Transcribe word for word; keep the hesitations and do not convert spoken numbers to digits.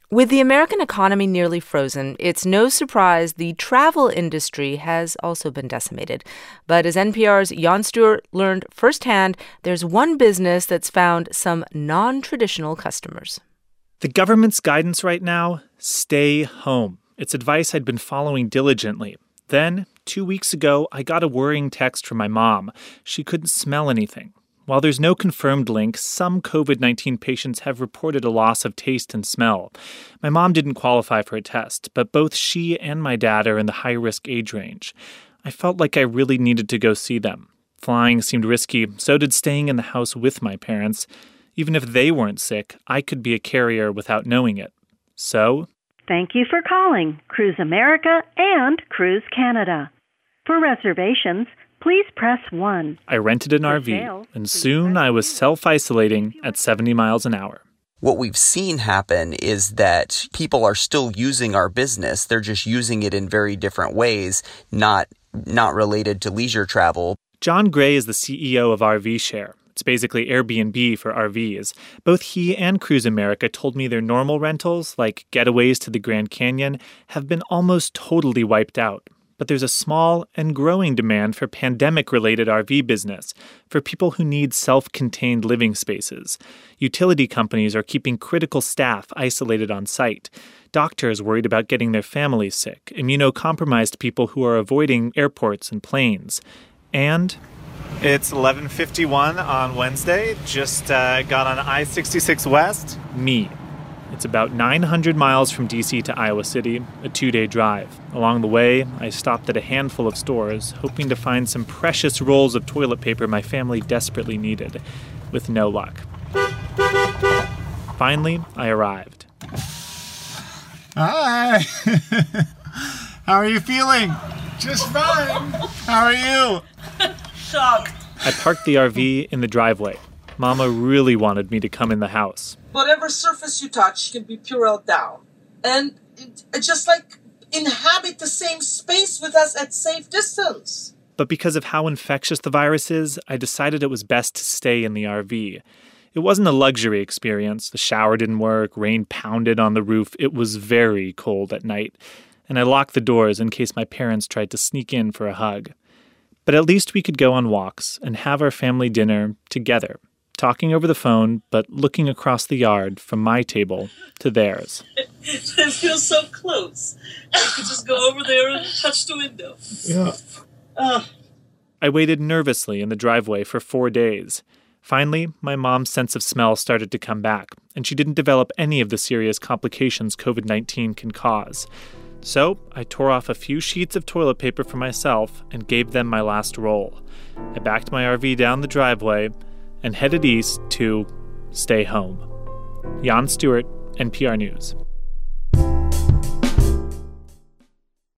With the American economy nearly frozen, it's no surprise the travel industry has also been decimated. But as N P R's Jon Stewart learned firsthand, there's one business that's found some non-traditional customers. The government's guidance right now, stay home. It's advice I'd been following diligently. Then, two weeks ago, I got a worrying text from my mom. She couldn't smell anything. While there's no confirmed link, some covid nineteen patients have reported a loss of taste and smell. My mom didn't qualify for a test, but both she and my dad are in the high-risk age range. I felt like I really needed to go see them. Flying seemed risky, so did staying in the house with my parents. Even if they weren't sick, I could be a carrier without knowing it. So, thank you for calling Cruise America and Cruise Canada. For reservations, please press one. I rented an R V, and soon I was self-isolating at seventy miles an hour. What we've seen happen is that people are still using our business. They're just using it in very different ways, not not related to leisure travel. John Gray is the C E O of R V Share. It's basically Airbnb for R Vs. Both he and Cruise America told me their normal rentals, like getaways to the Grand Canyon, have been almost totally wiped out. But there's a small and growing demand for pandemic-related R V business, for people who need self-contained living spaces. Utility companies are keeping critical staff isolated on site. Doctors worried about getting their families sick. Immunocompromised people who are avoiding airports and planes. And it's eleven fifty-one on Wednesday. Just uh, got on I sixty-six West. Me. It's about nine hundred miles from D C to Iowa City, a two-day drive. Along the way, I stopped at a handful of stores, hoping to find some precious rolls of toilet paper my family desperately needed, with no luck. Finally, I arrived. Hi! How are you feeling? Just fine. How are you? Shocked. I parked the R V in the driveway. Mama really wanted me to come in the house. Whatever surface you touch can be Purell down. And it, it just like inhabit the same space with us at safe distance. But because of how infectious the virus is, I decided it was best to stay in the R V. It wasn't a luxury experience. The shower didn't work, rain pounded on the roof. It was very cold at night. And I locked the doors in case my parents tried to sneak in for a hug. But at least we could go on walks and have our family dinner together, talking over the phone, but looking across the yard from my table to theirs. It feels so close. I could just go over there and touch the window. Yeah. Uh. I waited nervously in the driveway for four days. Finally, my mom's sense of smell started to come back, and she didn't develop any of the serious complications covid nineteen can cause. So I tore off a few sheets of toilet paper for myself and gave them my last roll. I backed my R V down the driveway and headed east to stay home. Jon Stewart, N P R News.